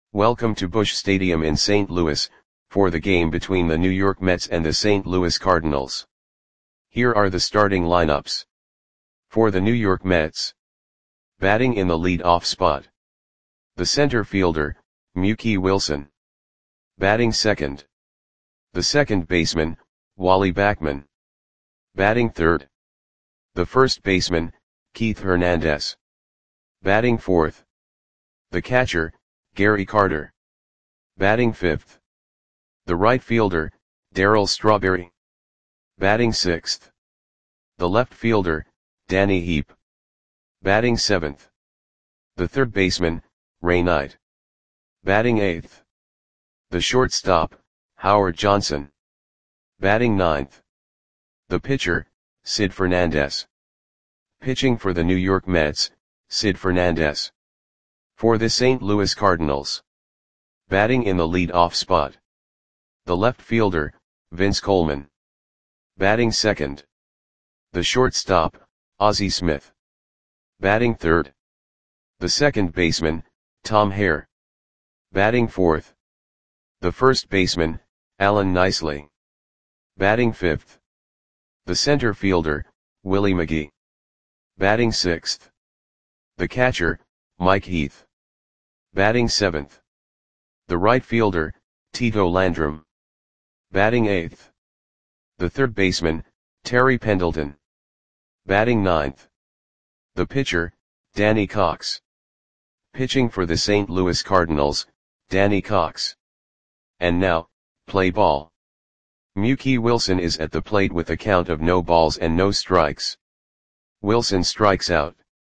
Welcome to Busch Stadium in St. Louis, for the game between the New York Mets and the St. Louis Cardinals. Here are the starting lineups. For the New York Mets. Batting in the lead-off spot. The center fielder, Mookie Wilson. Batting second. The second baseman, Wally Backman. Batting third. The first baseman, Keith Hernandez. Batting fourth. The catcher, Gary Carter. Batting fifth. The right fielder, Darryl Strawberry. Batting sixth. The left fielder, Danny Heep. Batting seventh. The third baseman, Ray Knight. Batting eighth. The shortstop, Howard Johnson. Batting ninth. The pitcher, Sid Fernandez. Pitching for the New York Mets, Sid Fernandez. For the St. Louis Cardinals. Batting in the lead-off spot. The left fielder, Vince Coleman. Batting second. The shortstop, Ozzie Smith. Batting third. The second baseman, Tom Hare. Batting fourth. The first baseman, Alan Nicely. Batting fifth. The center fielder, Willie McGee. Batting sixth. The catcher, Mike Heath. Batting seventh. The right fielder, Tito Landrum. Batting eighth. The third baseman, Terry Pendleton. Batting ninth. The pitcher, Danny Cox. Pitching for the St. Louis Cardinals, Danny Cox. And now, play ball. Mookie Wilson is at the plate with a count of no balls and no strikes. Wilson strikes out.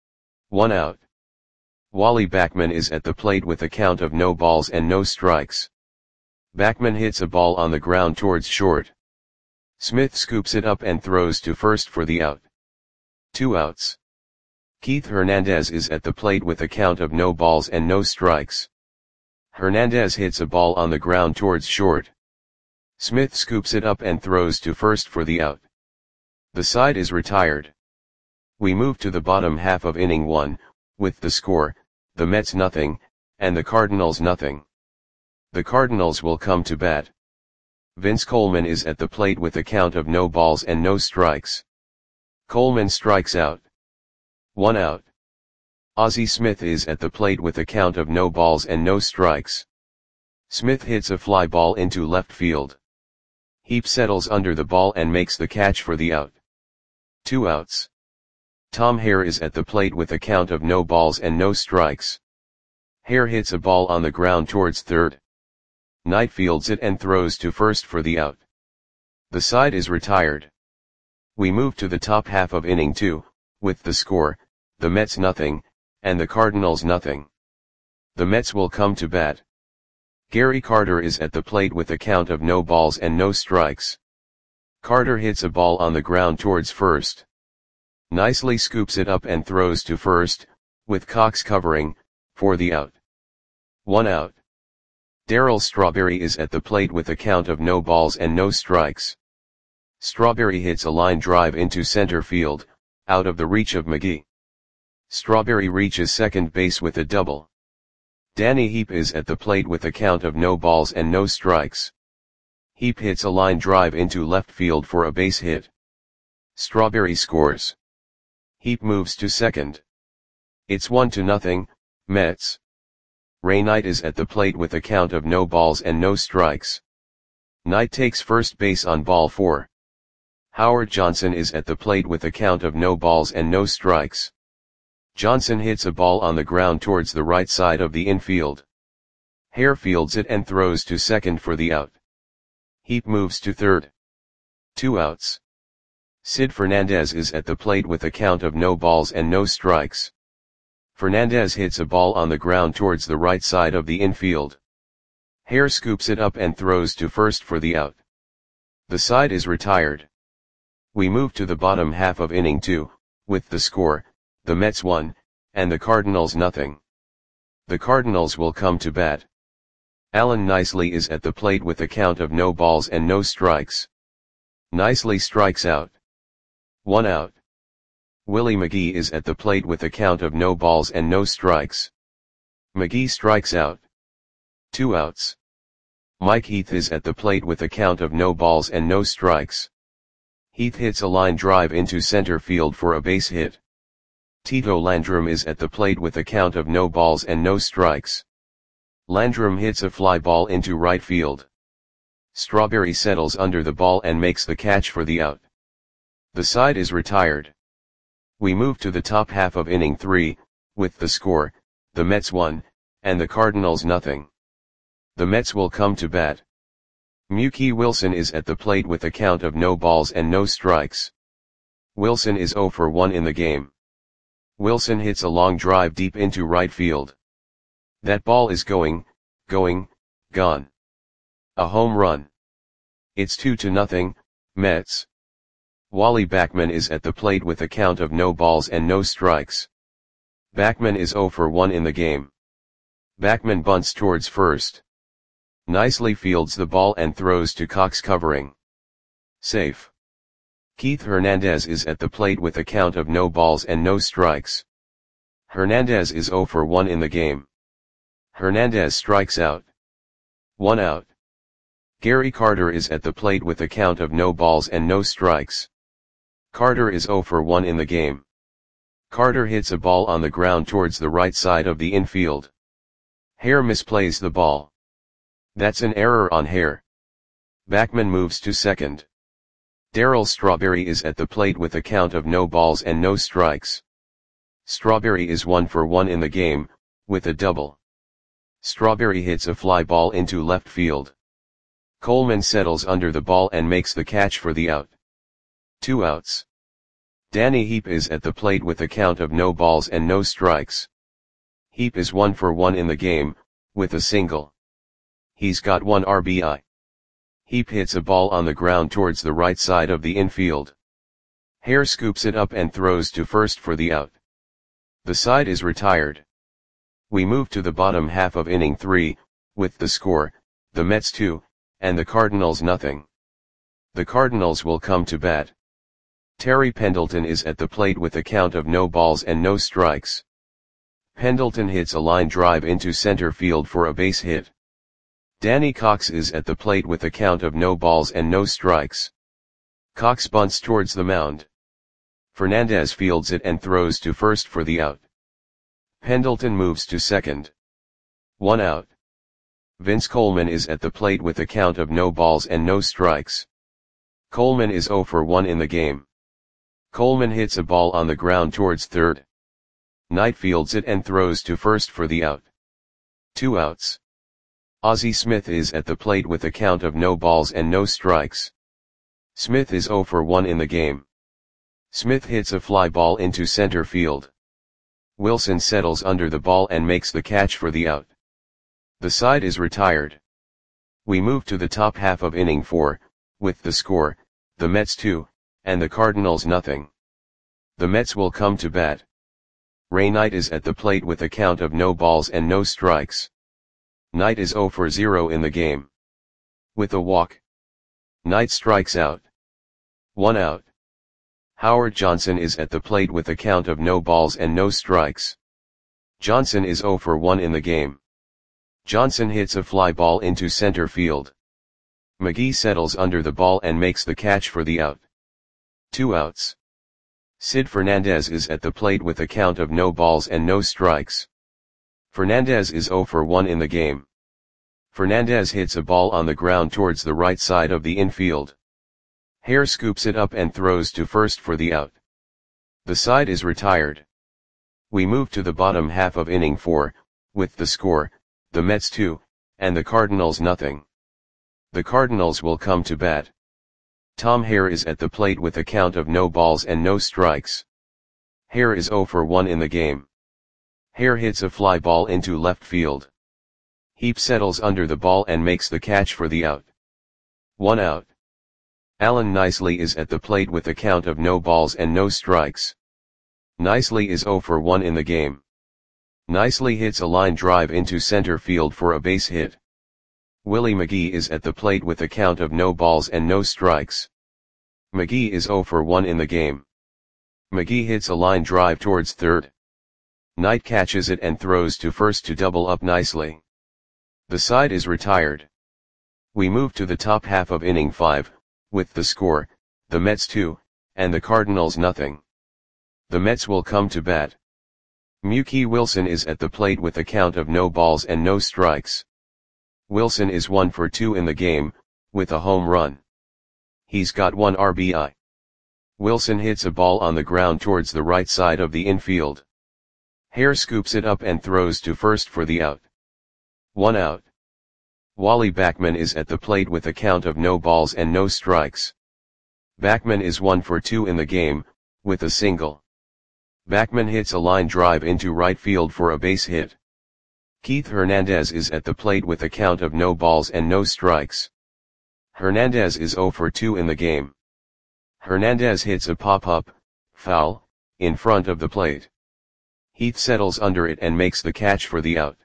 1 out. Wally Backman is at the plate with a count of no balls and no strikes. Backman hits a ball on the ground towards short. Smith scoops it up and throws to first for the out. 2 outs. Keith Hernandez is at the plate with a count of no balls and no strikes. Hernandez hits a ball on the ground towards short. Smith scoops it up and throws to first for the out. The side is retired. We move to the bottom half of inning 1, with the score, the Mets nothing, and the Cardinals nothing. The Cardinals will come to bat. Vince Coleman is at the plate with a count of no balls and no strikes. Coleman strikes out. 1 out. Ozzie Smith is at the plate with a count of no balls and no strikes. Smith hits a fly ball into left field. Heap settles under the ball and makes the catch for the out. 2 outs. Tom Hare is at the plate with a count of no balls and no strikes. Hare hits a ball on the ground towards third. Knight fields it and throws to first for the out. The side is retired. We move to the top half of inning 2, with the score, the Mets nothing, and the Cardinals nothing. The Mets will come to bat. Gary Carter is at the plate with a count of no balls and no strikes. Carter hits a ball on the ground towards first. Nicely scoops it up and throws to first, with Cox covering, for the out. 1 out. Darryl Strawberry is at the plate with a count of no balls and no strikes. Strawberry hits a line drive into center field, out of the reach of McGee. Strawberry reaches second base with a double. Danny Heep is at the plate with a count of no balls and no strikes. Heep hits a line drive into left field for a base hit. Strawberry scores. Heap moves to second. It's 1-0, Mets. Ray Knight is at the plate with a count of no balls and no strikes. Knight takes first base on ball 4. Howard Johnson is at the plate with a count of no balls and no strikes. Johnson hits a ball on the ground towards the right side of the infield. Hare fields it and throws to second for the out. Heap moves to third. 2 outs. Sid Fernandez is at the plate with a count of no balls and no strikes. Fernandez hits a ball on the ground towards the right side of the infield. Hare scoops it up and throws to first for the out. The side is retired. We move to the bottom half of inning 2, with the score, the Mets 1, and the Cardinals nothing. The Cardinals will come to bat. Alan Nicely is at the plate with a count of no balls and no strikes. Nicely strikes out. 1 out. Willie McGee is at the plate with a count of no balls and no strikes. McGee strikes out. 2 outs. Mike Heath is at the plate with a count of no balls and no strikes. Heath hits a line drive into center field for a base hit. Tito Landrum is at the plate with a count of no balls and no strikes. Landrum hits a fly ball into right field. Strawberry settles under the ball and makes the catch for the out. The side is retired. We move to the top half of inning 3, with the score, the Mets 1, and the Cardinals nothing. The Mets will come to bat. Mookie Wilson is at the plate with a count of no balls and no strikes. Wilson is 0 for 1 in the game. Wilson hits a long drive deep into right field. That ball is gone. A home run. It's 2-0, Mets. Wally Backman is at the plate with a count of no balls and no strikes. Backman is 0 for 1 in the game. Backman bunts towards first. Nicely fields the ball and throws to Cox covering. Safe. Keith Hernandez is at the plate with a count of no balls and no strikes. Hernandez is 0 for 1 in the game. Hernandez strikes out. 1 out. Gary Carter is at the plate with a count of no balls and no strikes. Carter is 0 for 1 in the game. Carter hits a ball on the ground towards the right side of the infield. Hare misplays the ball. That's an error on Hare. Backman moves to second. Darryl Strawberry is at the plate with a count of no balls and no strikes. Strawberry is 1 for 1 in the game, with a double. Strawberry hits a fly ball into left field. Coleman settles under the ball and makes the catch for the out. 2 outs. Danny Heap is at the plate with a count of no balls and no strikes. Heap is 1 for 1 in the game, with a single. He's got 1 RBI. Heap hits a ball on the ground towards the right side of the infield. Hare scoops it up and throws to first for the out. The side is retired. We move to the bottom half of inning 3, with the score, the Mets 2, and the Cardinals nothing. The Cardinals will come to bat. Terry Pendleton is at the plate with a count of no balls and no strikes. Pendleton hits a line drive into center field for a base hit. Danny Cox is at the plate with a count of no balls and no strikes. Cox bunts towards the mound. Fernandez fields it and throws to first for the out. Pendleton moves to second. 1 out. Vince Coleman is at the plate with a count of no balls and no strikes. Coleman is 0 for 1 in the game. Coleman hits a ball on the ground towards third. Knight fields it and throws to first for the out. 2 outs. Ozzie Smith is at the plate with a count of no balls and no strikes. Smith is 0 for 1 in the game. Smith hits a fly ball into center field. Wilson settles under the ball and makes the catch for the out. The side is retired. We move to the top half of inning 4, with the score, the Mets 2, and the Cardinals nothing. The Mets will come to bat. Ray Knight is at the plate with a count of no balls and no strikes. Knight is 0 for 0 in the game. With a walk. Knight strikes out. 1 out. Howard Johnson is at the plate with a count of no balls and no strikes. Johnson is 0 for 1 in the game. Johnson hits a fly ball into center field. McGee settles under the ball and makes the catch for the out. 2 outs. Sid Fernandez is at the plate with a count of no balls and no strikes. Fernandez is 0 for 1 in the game. Fernandez hits a ball on the ground towards the right side of the infield. Hare scoops it up and throws to first for the out. The side is retired. We move to the bottom half of inning 4, with the score, the Mets 2, and the Cardinals nothing. The Cardinals will come to bat. Tom Hare is at the plate with a count of no balls and no strikes. Hare is 0 for 1 in the game. Hare hits a fly ball into left field. Heap settles under the ball and makes the catch for the out. 1 out. Alan Nicely is at the plate with a count of no balls and no strikes. Nicely is 0 for 1 in the game. Nicely hits a line drive into center field for a base hit. Willie McGee is at the plate with a count of no balls and no strikes. McGee is 0 for 1 in the game. McGee hits a line drive towards third. Knight catches it and throws to first to double up Nicely. The side is retired. We move to the top half of inning 5, with the score, the Mets 2, and the Cardinals nothing. The Mets will come to bat. Mookie Wilson is at the plate with a count of no balls and no strikes. Wilson is 1 for 2 in the game, with a home run. He's got 1 RBI. Wilson hits a ball on the ground towards the right side of the infield. Hare scoops it up and throws to first for the out. 1 out. Wally Backman is at the plate with a count of no balls and no strikes. Backman is 1 for 2 in the game, with a single. Backman hits a line drive into right field for a base hit. Keith Hernandez is at the plate with a count of no balls and no strikes. Hernandez is 0 for 2 in the game. Hernandez hits a pop-up, foul, in front of the plate. Heath settles under it and makes the catch for the out.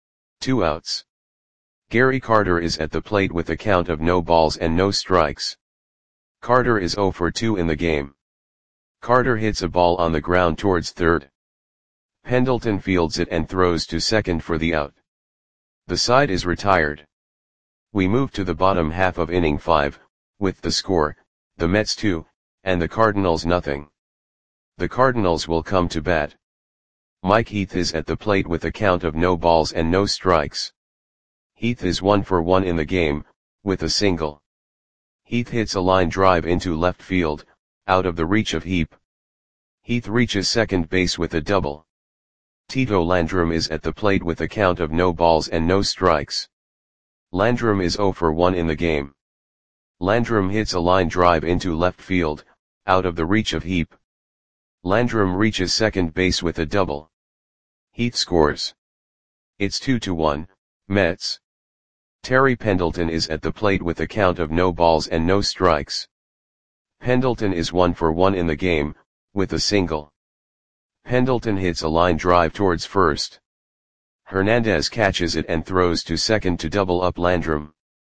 2 outs. Gary Carter is at the plate with a count of no balls and no strikes. Carter is 0 for 2 in the game. Carter hits a ball on the ground towards third. Pendleton fields it and throws to second for the out. The side is retired. We move to the bottom half of inning 5, with the score, the Mets 2, and the Cardinals nothing. The Cardinals will come to bat. Mike Heath is at the plate with a count of no balls and no strikes. Heath is 1 for 1 in the game, with a single. Heath hits a line drive into left field, out of the reach of Heap. Heath reaches second base with a double. Tito Landrum is at the plate with a count of no balls and no strikes. Landrum is 0 for 1 in the game. Landrum hits a line drive into left field, out of the reach of Heap. Landrum reaches second base with a double. Heath scores. It's 2-1, Mets. Terry Pendleton is at the plate with a count of no balls and no strikes. Pendleton is 1 for 1 in the game, with a single. Pendleton hits a line drive towards first. Hernandez catches it and throws to second to double up Landrum.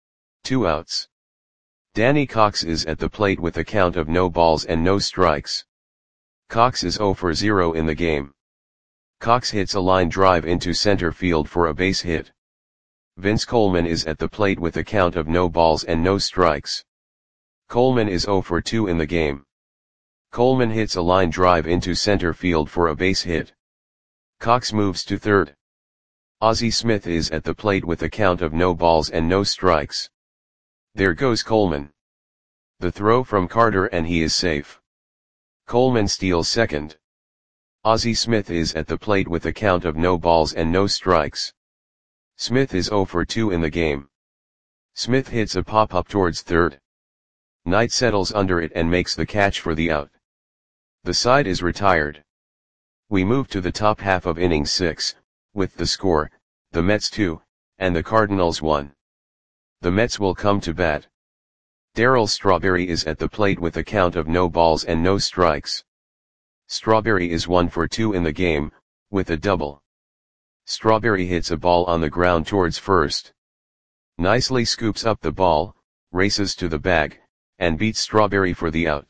2 outs. Danny Cox is at the plate with a count of no balls and no strikes. Cox is 0 for 0 in the game. Cox hits a line drive into center field for a base hit. Vince Coleman is at the plate with a count of no balls and no strikes. Coleman is 0 for 2 in the game. Coleman hits a line drive into center field for a base hit. Cox moves to third. Ozzie Smith is at the plate with a count of no balls and no strikes. There goes Coleman. The throw from Carter and he is safe. Coleman steals second. Ozzie Smith is at the plate with a count of no balls and no strikes. Smith is 0 for 2 in the game. Smith hits a pop-up towards third. Knight settles under it and makes the catch for the out. The side is retired. We move to the top half of inning 6, with the score, the Mets 2, and the Cardinals 1. The Mets will come to bat. Darryl Strawberry is at the plate with a count of no balls and no strikes. Strawberry is 1 for 2 in the game, with a double. Strawberry hits a ball on the ground towards first. Nicely scoops up the ball, races to the bag, and beats Strawberry for the out.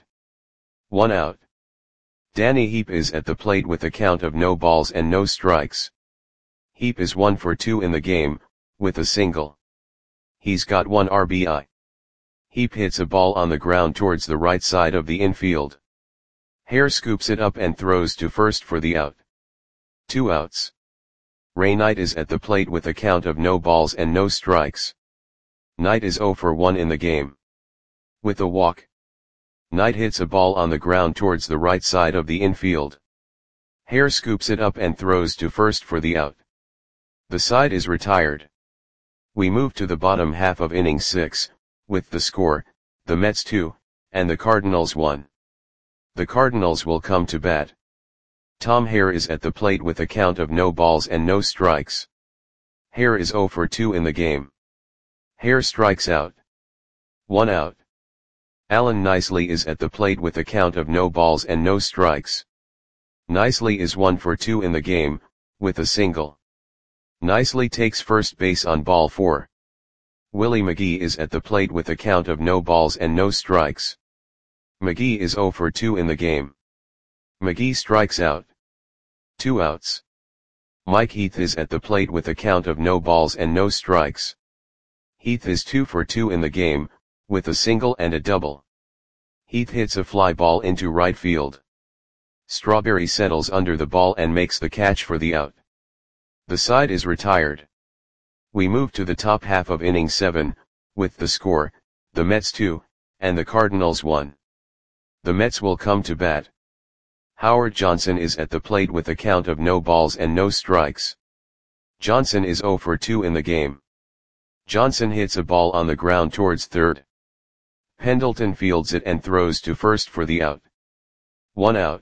1 out. Danny Heap is at the plate with a count of no balls and no strikes. Heap is 1 for 2 in the game, with a single. He's got 1 RBI. Heap hits a ball on the ground towards the right side of the infield. Hare scoops it up and throws to first for the out. 2 outs. Ray Knight is at the plate with a count of no balls and no strikes. Knight is 0 for 1 in the game. With a walk. Knight hits a ball on the ground towards the right side of the infield. Hare scoops it up and throws to first for the out. The side is retired. We move to the bottom half of inning 6, with the score, the Mets 2, and the Cardinals 1. The Cardinals will come to bat. Tom Hare is at the plate with a count of no balls and no strikes. Hare is 0 for 2 in the game. Hare strikes out. 1 out. Alan Nicely is at the plate with a count of no balls and no strikes. Nicely is 1 for 2 in the game, with a single. Nicely takes first base on ball 4. Willie McGee is at the plate with a count of no balls and no strikes. McGee is 0 for 2 in the game. McGee strikes out. 2 outs. Mike Heath is at the plate with a count of no balls and no strikes. Heath is 2 for 2 in the game, with a single and a double. Heath hits a fly ball into right field. Strawberry settles under the ball and makes the catch for the out. The side is retired. We move to the top half of inning 7, with the score, the Mets 2, and the Cardinals 1. The Mets will come to bat. Howard Johnson is at the plate with a count of no balls and no strikes. Johnson is 0 for 2 in the game. Johnson hits a ball on the ground towards third. Pendleton fields it and throws to first for the out. 1 out.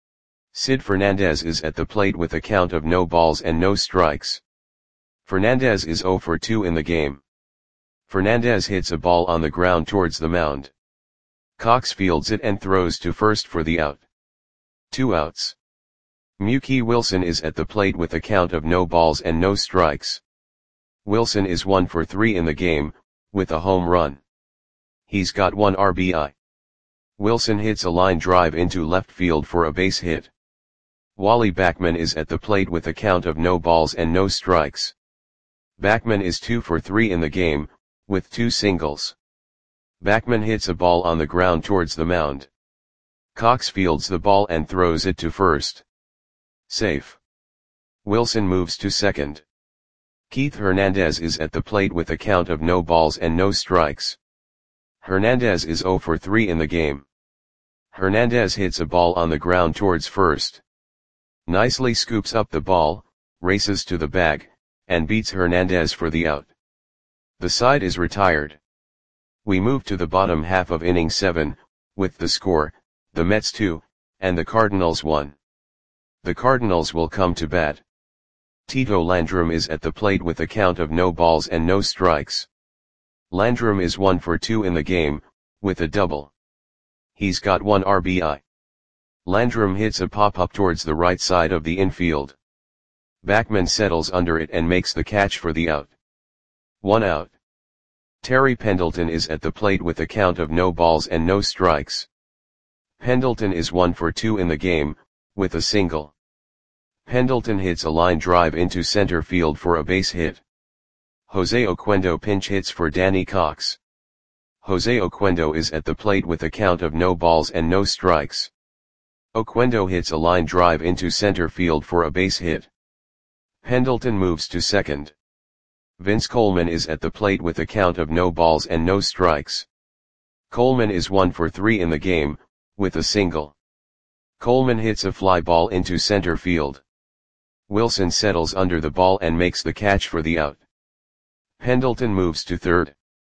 Sid Fernandez is at the plate with a count of no balls and no strikes. Fernandez is 0 for 2 in the game. Fernandez hits a ball on the ground towards the mound. Cox fields it and throws to first for the out. 2 outs. Mookie Wilson is at the plate with a count of no balls and no strikes. Wilson is 1 for 3 in the game, with a home run. He's got 1 RBI. Wilson hits a line drive into left field for a base hit. Wally Backman is at the plate with a count of no balls and no strikes. Backman is 2 for 3 in the game, with 2 singles. Backman hits a ball on the ground towards the mound. Cox fields the ball and throws it to first. Safe. Wilson moves to second. Keith Hernandez is at the plate with a count of no balls and no strikes. Hernandez is 0 for 3 in the game. Hernandez hits a ball on the ground towards first. Nicely scoops up the ball, races to the bag, and beats Hernandez for the out. The side is retired. We move to the bottom half of inning 7, with the score, the Mets 2, and the Cardinals 1. The Cardinals will come to bat. Tito Landrum is at the plate with a count of no balls and no strikes. Landrum is 1 for 2 in the game, with a double. He's got 1 RBI. Landrum hits a pop-up towards the right side of the infield. Backman settles under it and makes the catch for the out. 1 out. Terry Pendleton is at the plate with a count of no balls and no strikes. Pendleton is 1 for 2 in the game, with a single. Pendleton hits a line drive into center field for a base hit. Jose Oquendo pinch hits for Danny Cox. Jose Oquendo is at the plate with a count of no balls and no strikes. Oquendo hits a line drive into center field for a base hit. Pendleton moves to second. Vince Coleman is at the plate with a count of no balls and no strikes. Coleman is 1 for 3 in the game, with a single. Coleman hits a fly ball into center field. Wilson settles under the ball and makes the catch for the out. Pendleton moves to third.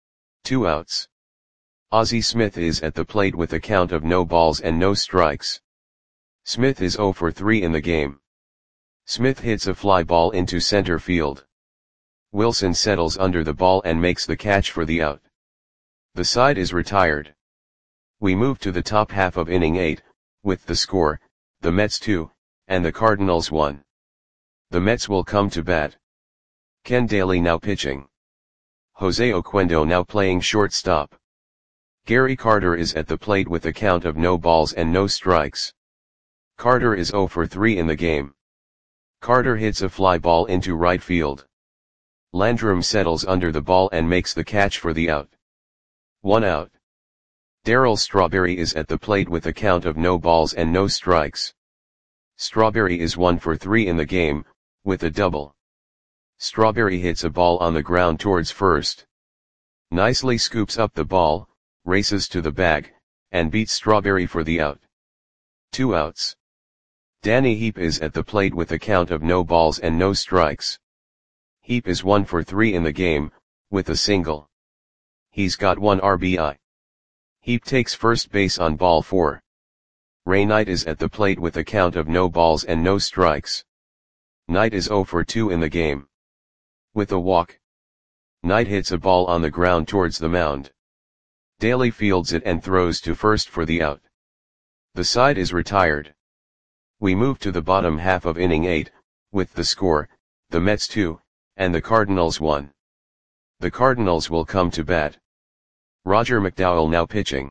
2 outs. Ozzie Smith is at the plate with a count of no balls and no strikes. Smith is 0 for 3 in the game. Smith hits a fly ball into center field. Wilson settles under the ball and makes the catch for the out. The side is retired. We move to the top half of inning 8, with the score, the Mets 2, and the Cardinals 1. The Mets will come to bat. Ken Daly now pitching. Jose Oquendo now playing shortstop. Gary Carter is at the plate with a count of no balls and no strikes. Carter is 0 for 3 in the game. Carter hits a fly ball into right field. Landrum settles under the ball and makes the catch for the out. 1 out. Darryl Strawberry is at the plate with a count of no balls and no strikes. Strawberry is 1 for 3 in the game, with a double. Strawberry hits a ball on the ground towards first. Nicely scoops up the ball, races to the bag, and beats Strawberry for the out. 2 outs. Danny Heap is at the plate with a count of no balls and no strikes. Heap is 1 for 3 in the game, with a single. He's got 1 RBI. Heap takes first base on ball 4. Ray Knight is at the plate with a count of no balls and no strikes. Knight is 0 for 2 in the game. With a walk. Knight hits a ball on the ground towards the mound. Daly fields it and throws to first for the out. The side is retired. We move to the bottom half of inning 8, with the score, the Mets 2, and the Cardinals 1. The Cardinals will come to bat. Roger McDowell now pitching.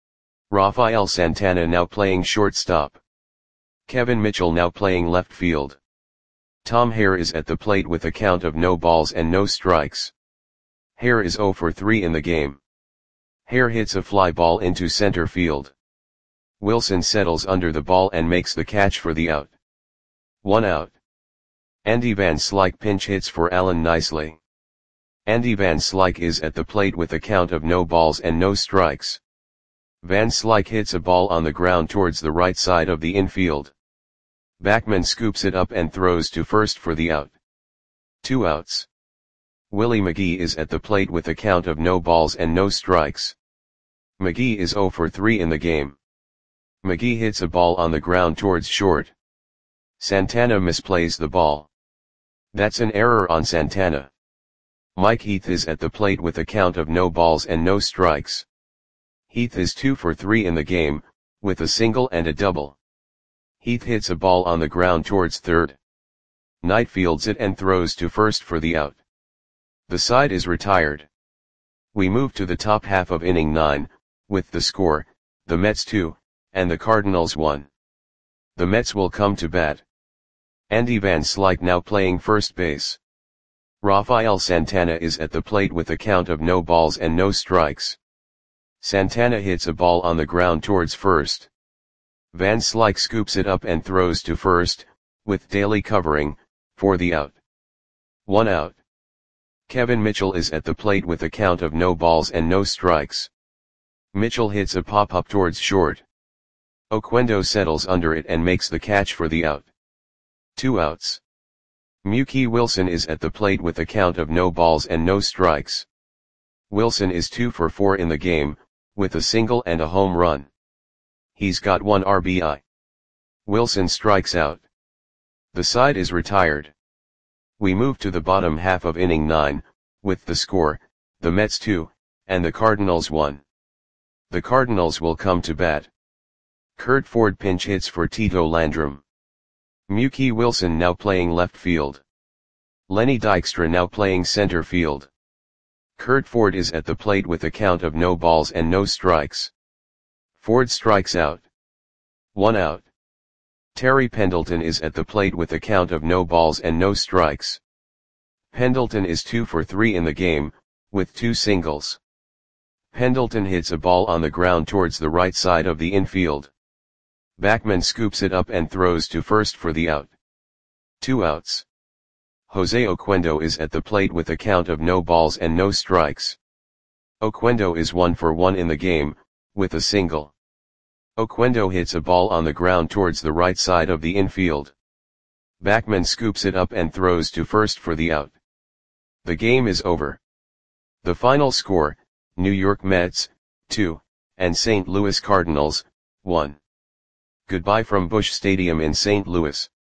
Rafael Santana now playing shortstop. Kevin Mitchell now playing left field. Tom Hare is at the plate with a count of no balls and no strikes. Hare is 0 for 3 in the game. Hare hits a fly ball into center field. Wilson settles under the ball and makes the catch for the out. 1 out. Andy Van Slyke pinch hits for Alan nicely. Andy Van Slyke is at the plate with a count of no balls and no strikes. Van Slyke hits a ball on the ground towards the right side of the infield. Backman scoops it up and throws to first for the out. 2 outs. Willie McGee is at the plate with a count of no balls and no strikes. McGee is 0 for 3 in the game. McGee hits a ball on the ground towards short. Santana misplays the ball. That's an error on Santana. Mike Heath is at the plate with a count of no balls and no strikes. Heath is 2 for 3 in the game, with a single and a double. Heath hits a ball on the ground towards third. Knight fields it and throws to first for the out. The side is retired. We move to the top half of inning 9, with the score, the Mets 2, and the Cardinals 1. The Mets will come to bat. Andy Van Slyke now playing first base. Rafael Santana is at the plate with a count of no balls and no strikes. Santana hits a ball on the ground towards first. Van Slyke scoops it up and throws to first, with Daly covering, for the out. 1 out. Kevin Mitchell is at the plate with a count of no balls and no strikes. Mitchell hits a pop-up towards short. Oquendo settles under it and makes the catch for the out. 2 outs. Mookie Wilson is at the plate with a count of no balls and no strikes. Wilson is 2 for 4 in the game, with a single and a home run. He's got 1 RBI. Wilson strikes out. The side is retired. We move to the bottom half of inning 9, with the score, the Mets 2, and the Cardinals 1. The Cardinals will come to bat. Curt Ford pinch hits for Tito Landrum. Mookie Wilson now playing left field. Lenny Dykstra now playing center field. Curt Ford is at the plate with a count of no balls and no strikes. Ford strikes out. 1 out. Terry Pendleton is at the plate with a count of no balls and no strikes. Pendleton is 2 for 3 in the game, with 2 singles. Pendleton hits a ball on the ground towards the right side of the infield. Backman scoops it up and throws to first for the out. 2 outs. Jose Oquendo is at the plate with a count of no balls and no strikes. Oquendo is 1 for 1 in the game, with a single. Oquendo hits a ball on the ground towards the right side of the infield. Backman scoops it up and throws to first for the out. The game is over. The final score, New York Mets, 2, and St. Louis Cardinals, 1. Goodbye from Busch Stadium in St. Louis.